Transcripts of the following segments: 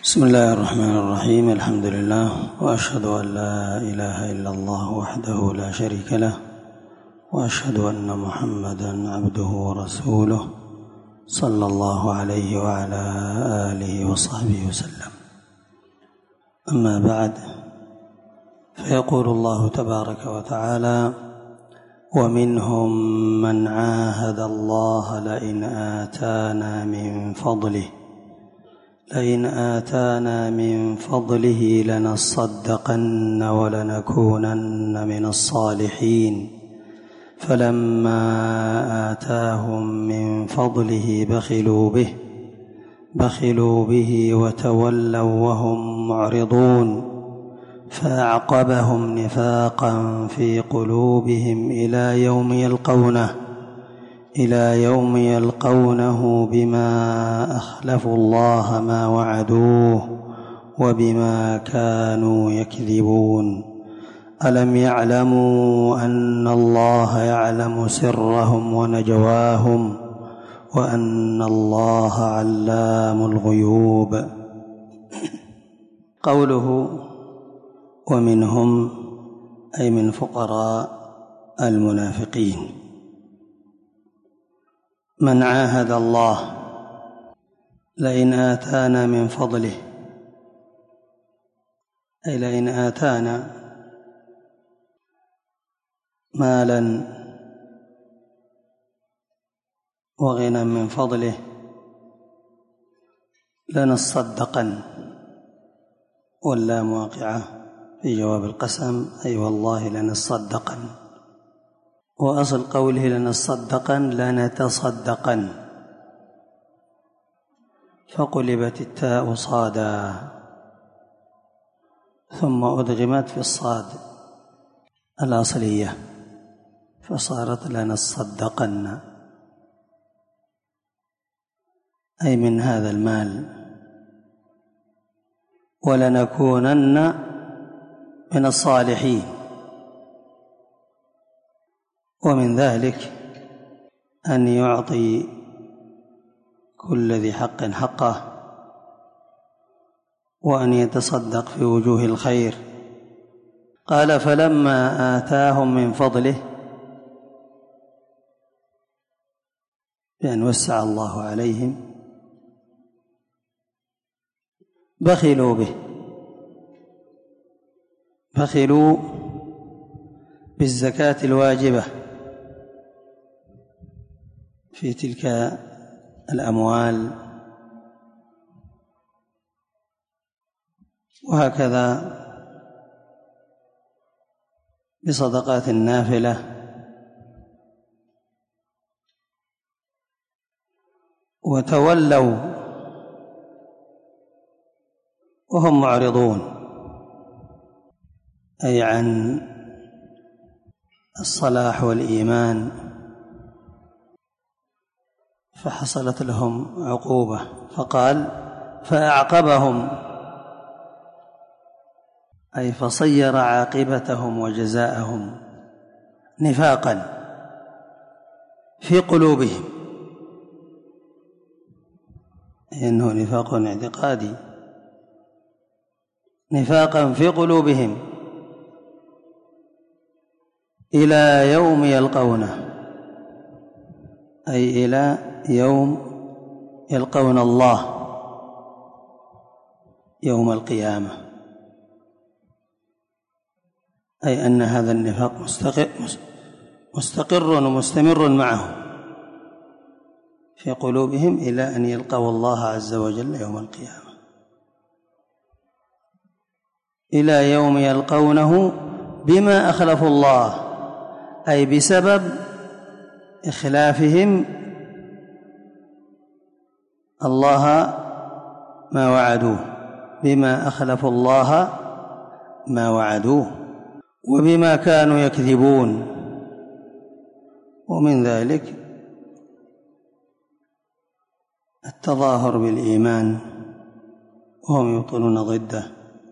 بسم الله الرحمن الرحيم. الحمد لله، وأشهد أن لا إله إلا الله وحده لا شريك له، وأشهد أن محمدًا عبده ورسوله صلى الله عليه وعلى آله وصحبه وسلم. أما بعد، فيقول الله تبارك وتعالى: ومنهم من عاهد الله لئن آتانا من فضله لنصدقن ولنكونن من الصالحين، فلما آتاهم من فضله بخلوا به وتولوا وهم معرضون، فأعقبهم نفاقا في قلوبهم إلى يوم يلقونه بما أخلفوا الله ما وعدوه وبما كانوا يكذبون. ألم يعلموا أن الله يعلم سرهم ونجواهم وأن الله علام الغيوب. قوله ومنهم أي من فقراء المنافقين. من عاهد الله لئن آتانا من فضله، أي لئن آتانا مالا وغنى من فضله لنصدقن، واللام واقعة في جواب القسم، أي والله لنصدقن، وأصل قوله لنصدقن لنتصدقن، فقلبت التاء صادا ثم أدغمت في الصاد الأصلية فصارت لنصدقن، أي من هذا المال، ولنكونن من الصالحين. ومن ذلك أن يعطي كل ذي حق حقه، وأن يتصدق في وجوه الخير. قال: فلما آتاهم من فضله، بأن وسع الله عليهم، بخلوا به، بخلوا بالزكاة الواجبة في تلك الأموال، وهكذا بصدقات النافلة، وتولوا وهم معرضون، أي عن الصلاح والإيمان، فحصلت لهم عقوبة. فقال: فأعقبهم، أي فصير عاقبتهم وجزاءهم نفاقا في قلوبهم، إنه نفاق اعتقادي، نفاقا في قلوبهم إلى يوم يلقونه، أي إلى يوم يلقون الله يوم القيامة، أي أن هذا النفاق مستقر ومستمر معهم في قلوبهم إلى أن يلقوا الله عز وجل يوم القيامة، إلى يوم يلقونه بما أخلفوا الله، أي بسبب إخلافهم الله ما وعدوه، بما أخلفوا الله ما وعدوه وبما كانوا يكذبون. ومن ذلك التظاهر بالإيمان وهم يبطلون ضده،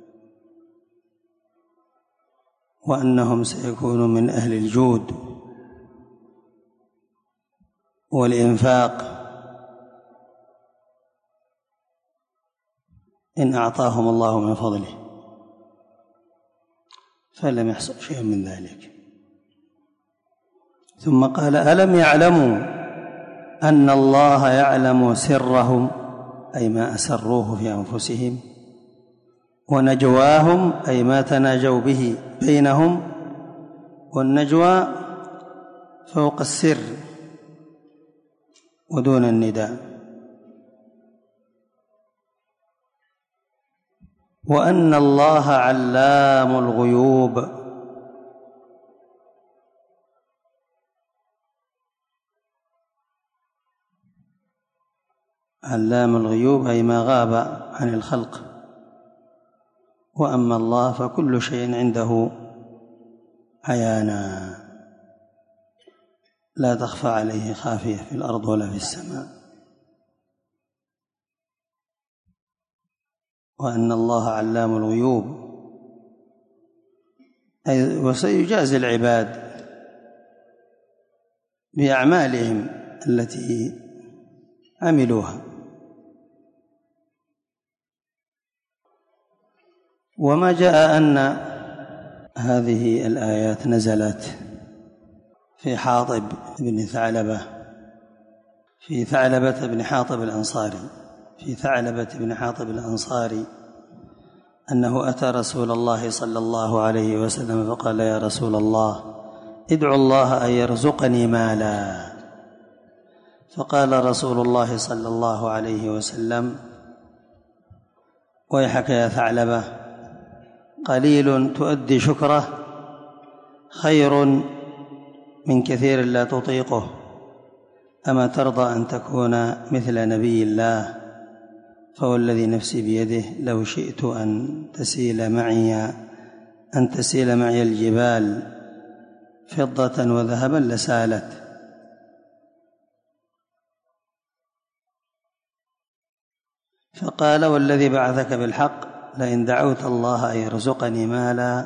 وأنهم سيكونون من أهل الجود والإنفاق، إن أعطاهم الله من فضله، فلم يحصل شيء من ذلك. ثم قال: ألم يعلموا أن الله يعلم سرهم، أي ما أسروه في أنفسهم، ونجواهم، أي ما تناجوا به بينهم، والنجوى فوق السر ودون النداء، وأن الله علام الغيوب، علام الغيوب أي ما غاب عن الخلق، وأما الله فكل شيء عنده عيانا، لا تخفى عليه خافية في الأرض ولا في السماء، وأن الله علام الغيوب، وسيجازي العباد بأعمالهم التي عملوها. وما جاء أن هذه الآيات نزلت في حاطب بن ثعلبة، في ثعلبة بن حاطب الأنصاري، أنه أتى رسول الله صلى الله عليه وسلم فقال: يا رسول الله، ادعو الله أن يرزقني مالا. فقال رسول الله صلى الله عليه وسلم: ويحك يا ثعلبة، قليل تؤدي شكره خير من كثير لا تطيقه، أما ترضى أن تكون مثل نبي الله؟ فوالذي نفسي بيده لو شئت أن تسيل معي الجبال فضة وذهبا لسالت. فقال: والذي بعثك بالحق لئن دعوت الله أن يرزقني مالا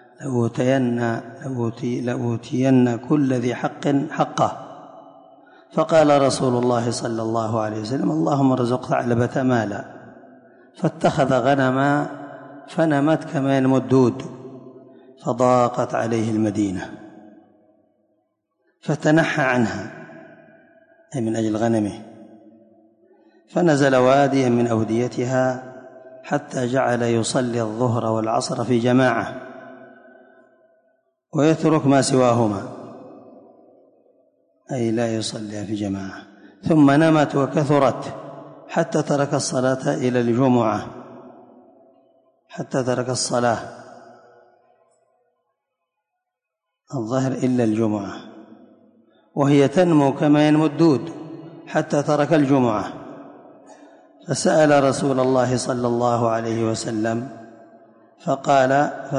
لأوتين كل ذي حق حقه. فقال رسول الله صلى الله عليه وسلم: اللهم ارزق ثعلبة مالا. فاتخذ غنما فنمت كما ينمو الدود، فضاقت عليه المدينة، فتنحى عنها، أي من أجل غنمه، فنزل واديا من أوديتها حتى جعل يصلي الظهر والعصر في جماعة ويترك ما سواهما، أي لا يصلي في جماعة. ثم نمت وكثرت حتى ترك الصلاة إلى الجمعة، حتى ترك الصلاة الظهر إلا الجمعة، وهي تنمو كما ينمو الدود حتى ترك الجمعة. فسأل رسول الله صلى الله عليه وسلم فقال: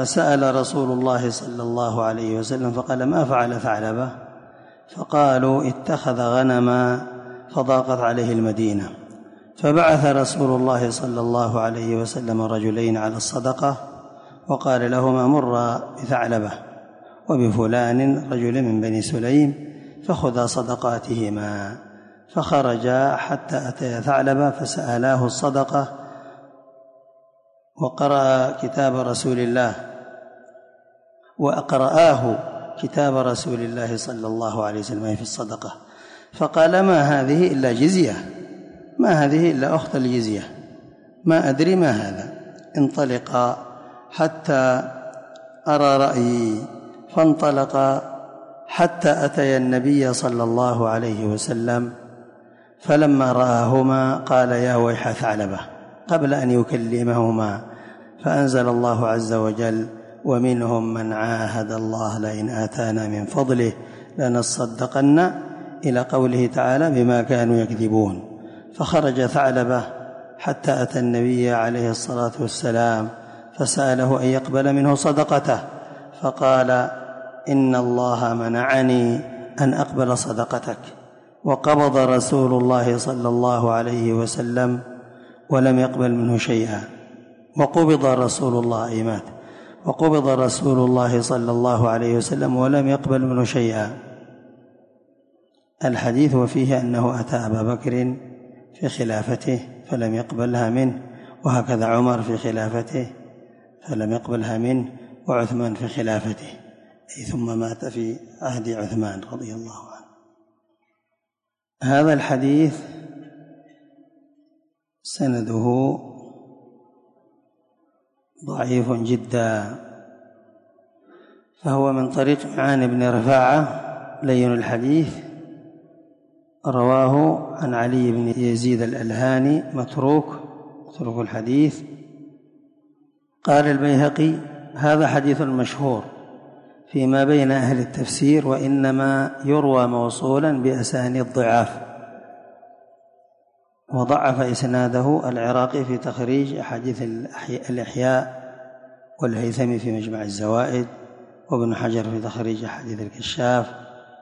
ما فعل ثعلبة؟ فقالوا: اتخذ غنما فضاقت عليه المدينة. فبعث رسول الله صلى الله عليه وسلم رجلين على الصدقة، وقال لهما: مر بثعلبة وبفلان رجل من بني سليم فخذا صدقاتهما. فخرجا حتى أتيا ثعلبة فسألاه الصدقة، وأقرآه كتاب رسول الله صلى الله عليه وسلم في الصدقة. فقال: ما هذه إلا جزية، ما هذه إلا أخت الجزية، ما أدري ما هذا، انطلقا حتى أرى رأيي. فانطلقا حتى أتيا النبي صلى الله عليه وسلم، فلما رآهما قال: يا ويح ثعلبة، قبل أن يكلمهما، فأنزل الله عز وجل: ومنهم من عاهد الله لئن آتانا من فضله لنصدقن، إلى قوله تعالى: بما كانوا يكذبون. فخرج ثعلبة حتى أتى النبي عليه الصلاة والسلام فسأله أن يقبل منه صدقته، فقال: إن الله منعني أن أقبل صدقتك. وقبض رسول الله صلى الله عليه وسلم ولم يقبل منه شيئا، وقبض رسول الله صلى الله عليه وسلم ولم يقبل منه شيئا. الحديث وفيه أنه أتى أبا بكر في خلافته فلم يقبلها منه، وهكذا عمر في خلافته فلم يقبلها منه، وعثمان في خلافته أي ثم مات في عهد عثمان رضي الله عنه. هذا الحديث سنده ضعيف جدا، فهو من طريق معان بن رفاعة لين الحديث، رواه عن علي بن يزيد الألهاني متروك الحديث. قال البيهقي: هذا حديث مشهور فيما بين أهل التفسير، وإنما يروى موصولا بأسانيد ضعاف، وضعف إسناده العراقي في تخريج أحاديث الإحياء، والهيثمي في مجمع الزوائد، وابن حجر في تخريج أحاديث الكشاف.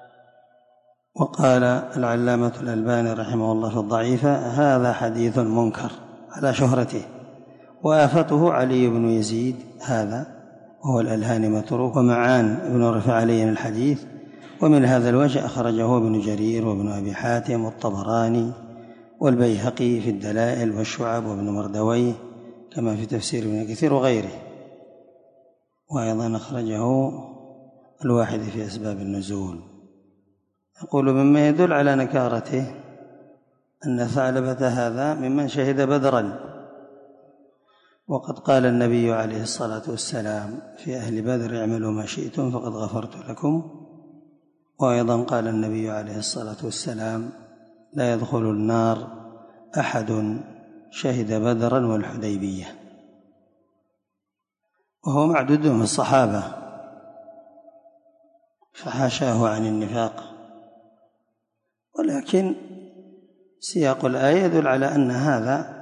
وقال العلامة الألباني رحمه الله في الضعيفة: هذا حديث منكر على شهرته، وآفته علي بن يزيد هذا وهو الألهاني متروك، ومعان بن رفاعة لين الحديث. ومن هذا الوجه أخرجه ابن جرير وابن أبي حاتم والطبراني والبيهقي في الدلائل والشعب وابن مردويه كما في تفسير ابن كثير وغيره. وأيضا أخرجه الواحد في أسباب النزول. يقول: مما يدل على نكارته أن ثعلبة هذا ممن شهد بدرا، وقد قال النبي عليه الصلاة والسلام في أهل بدر: اعملوا ما شئتم فقد غفرت لكم. وأيضا قال النبي عليه الصلاة والسلام: لا يدخل النار أحد شهد بدرا والحديبية. وهو معدود من الصحابة، فحاشاه عن النفاق، ولكن سياق الآية يدل على أن هذا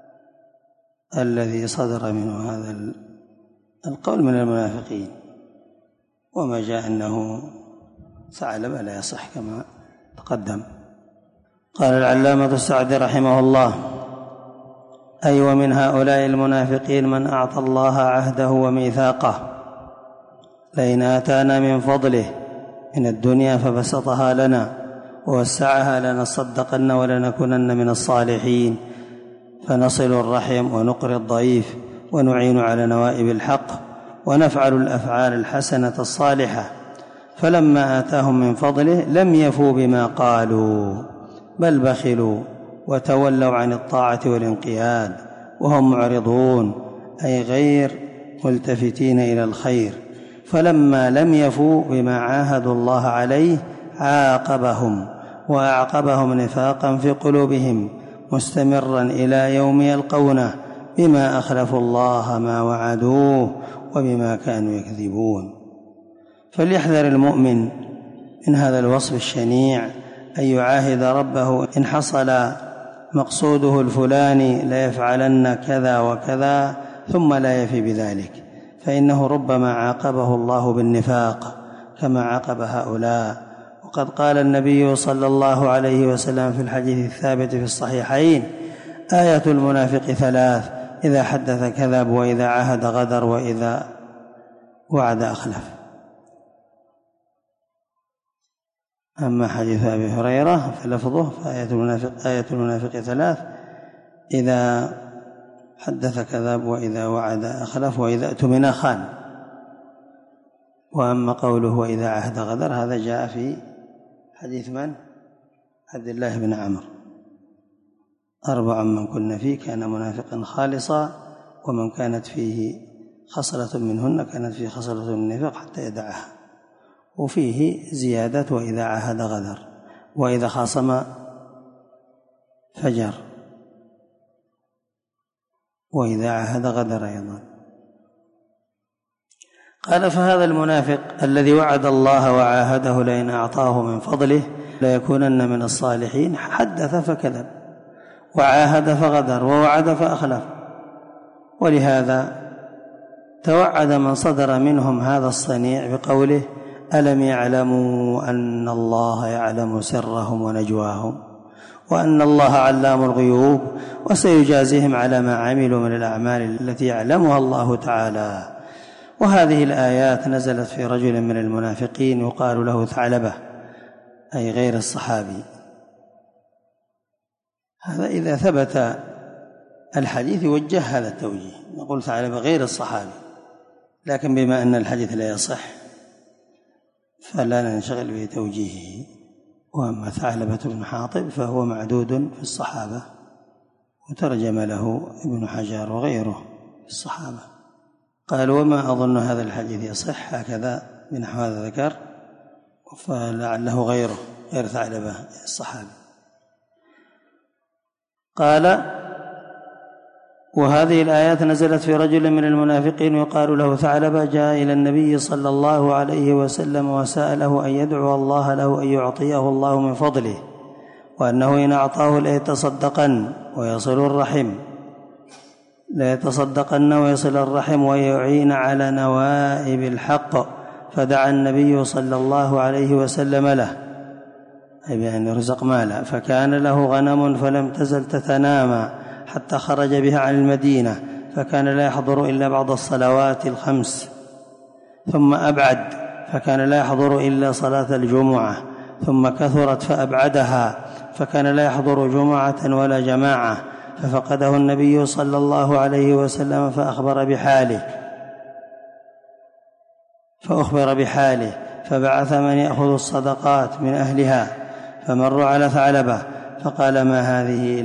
الذي صدر منه هذا القول من المنافقين، وما جاء أنه ثعلب لا يصح كما تقدم. قال العلامة السعدي رحمه الله: أي ومن هؤلاء المنافقين من أعطى الله عهده وميثاقه، لئن آتانا من فضله من الدنيا فبسطها لنا ووسعها لنصدقن ولنكونن من الصالحين، فنصل الرحم ونقري الضعيف ونعين على نوائب الحق ونفعل الأفعال الحسنة الصالحة. فلما آتاهم من فضله لم يفوا بما قالوا، بل بخلوا وتولوا عن الطاعة والانقياد وهم معرضون، أي غير ملتفتين إلى الخير. فلما لم يفوا بما عاهدوا الله عليه عاقبهم وأعقبهم نفاقا في قلوبهم مستمرا إلى يوم يلقونه، بما أخلفوا الله ما وعدوه وبما كانوا يكذبون. فليحذر المؤمن من هذا الوصف الشنيع، أن يعاهد ربه إن حصل مقصوده الفلاني ليفعلن كذا وكذا ثم لا يفي بذلك، فإنه ربما عاقبه الله بالنفاق كما عاقب هؤلاء. وقد قال النبي صلى الله عليه وسلم في الحديث الثابت في الصحيحين: آية المنافق ثلاث: إذا حدث كذب، وإذا عاهد غدر، وإذا وعد أخلف. أما حديث أبي هريرة فلفظه: آية المنافق ثلاث: إذا حدث كذب، وإذا وعد أخلف، وإذا اؤتمن خان. وأما قوله وإذا عهد غدر هذا جاء في حديث من؟ عبد الله بن عمرو: 4 من كن فيه كان منافقا خالصا، ومن كانت فيه خصلة منهن كانت فيه خصلة من النفاق حتى يدعها. وفيه زيادة: وإذا عاهد غدر، وإذا خاصم فجر، وإذا عاهد غدر أيضا. قال: فهذا المنافق الذي وعد الله وعاهده لئن أعطاه من فضله ليكونن من الصالحين، حدث فكذب، وعاهد فغدر، ووعد فأخلف. ولهذا توعد من صدر منهم هذا الصنيع بقوله: ألم يعلموا أن الله يعلم سرهم ونجواهم وأن الله علام الغيوب وسيجازيهم على ما عملوا من الأعمال التي يعلمها الله تعالى. وهذه الآيات نزلت في رجل من المنافقين يقال له ثعلبة، أي غير الصحابي. هذا إذا ثبت الحديث يوجه هذا التوجيه، نقول ثعلبة غير الصحابي، لكن بما أن الحديث لا يصح فلا ننشغل بتوجيهه. وأما ثعلبة بن حاطب فهو معدود في الصحابة، وترجم له ابن حجر وغيره في الصحابة. قال: وما أظن هذا الحديث يصح، هكذا بنحو هذا ذكر، فلعله غير ثعلبة الصحابي. قال: وهذه الآيات نزلت في رجل من المنافقين يقال له ثعلبة، جاء إلى النبي صلى الله عليه وسلم وسأله أن يدعو الله له أن يعطيه الله من فضله، وأنه إن أعطاه ليتصدقن ويصل الرحم ويعين على نوائب الحق. فدعا النبي صلى الله عليه وسلم له، أي بأن يرزق مالا، فكان له غنم فلم تزل تتنامى حتى خرج بها عن المدينة، فكان لا يحضر إلا بعض الصلوات الخمس، ثم أبعد فكان لا يحضر إلا صلاة الجمعة، ثم كثرت فأبعدها فكان لا يحضر جمعة ولا جماعة، ففقده النبي صلى الله عليه وسلم فأخبر بحاله فبعث من يأخذ الصدقات من أهلها، فمروا على ثعلبة فقال: ما هذه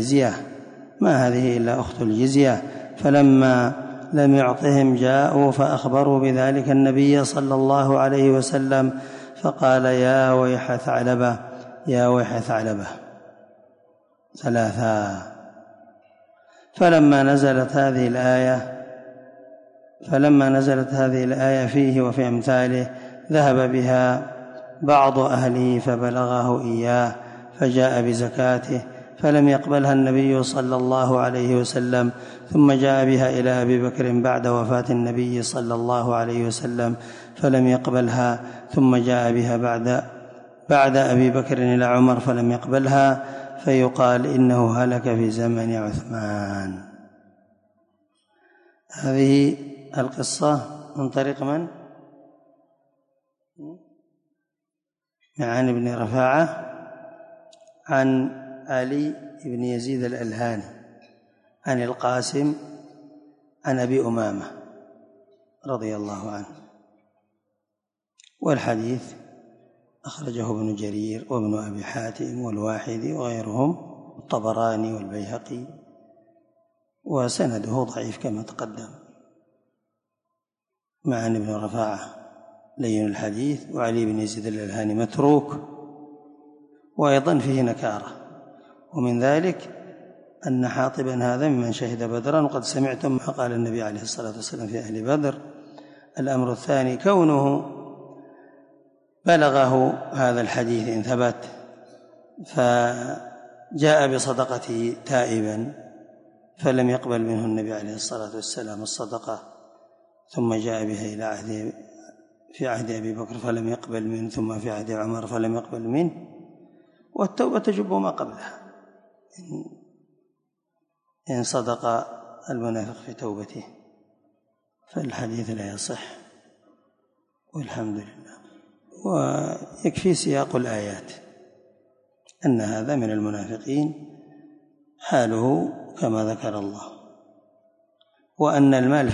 إلا أخت الجزية. فلما لم يعطهم جاءوا فأخبروا بذلك النبي صلى الله عليه وسلم، فقال: يا ويح ثعلبة 3. فلما نزلت هذه الآية فيه وفي أمثاله ذهب بها بعض أهله فبلغه إياه، فجاء بزكاته فلم يقبلها النبي صلى الله عليه وسلم، ثم جاء بها إلى أبي بكر بعد وفاة النبي صلى الله عليه وسلم فلم يقبلها، ثم جاء بها بعد أبي بكر إلى عمر فلم يقبلها، فيقال إنه هلك في زمن عثمان. هذه القصة من طريق من؟ معان بن رفاعة عن علي بن يزيد الألهاني عن القاسم عن أبي أمامة رضي الله عنه. والحديث أخرجه ابن جرير وابن أبي حاتم والواحدي وغيرهم، الطبراني والبيهقي، وسنده ضعيف كما تقدم. معان بن رفاعة لين الحديث، وعلي بن يزيد الألهاني متروك، وأيضا فيه نكارة. ومن ذلك أن حاطبا هذا ممن شهد بدرا، وقد سمعتم ما قال النبي عليه الصلاة والسلام في أهل بدر. الأمر الثاني كونه بلغه هذا الحديث إن ثبت، فجاء بصدقته تائبا فلم يقبل منه النبي عليه الصلاة والسلام الصدقة، ثم جاء بها في عهد أبي بكر فلم يقبل منه، ثم في عهد عمر فلم يقبل منه، والتوبة تجب ما قبلها إن صدق المنافق في توبته، فالحديث لا يصح والحمد لله. ويكفي سياق الآيات أن هذا من المنافقين حاله كما ذكر الله، وأن المال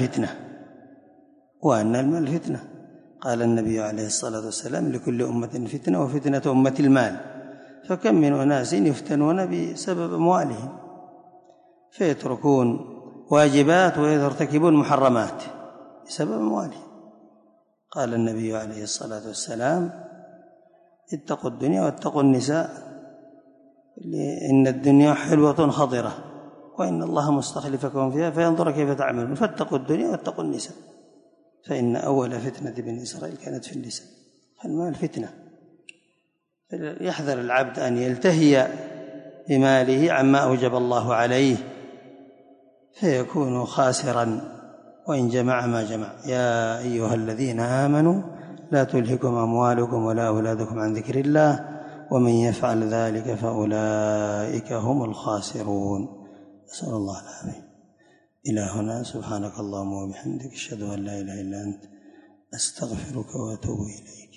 فتنة. قال النبي عليه الصلاة والسلام: لكل أمة فتنة وفتنة أمة المال. فكم من أناس يفتنون بسبب أموالهم، فيتركون واجبات ويرتكبون محرمات بسبب أموالهم. قال النبي عليه الصلاة والسلام: اتقوا الدنيا واتقوا النساء، إن الدنيا حلوة خضرة وإن الله مستخلفكم فيها فينظر كيف تعملون، فاتقوا الدنيا واتقوا النساء، فإن أول فتنة بني إسرائيل كانت في النساء. فالمال فتنة، يحذر العبد أن يلتهي بماله عما أوجب الله عليه فيكون خاسرا وإن جمع ما جمع. يا أيها الذين آمنوا لا تلهكم أموالكم ولا أولادكم عن ذكر الله ومن يفعل ذلك فأولئك هم الخاسرون. نسأل الله العافية. إلى هنا سبحانك اللهم وبحمدك أشهد أن لا إله إلا أنت أستغفرك وأتوب إليك.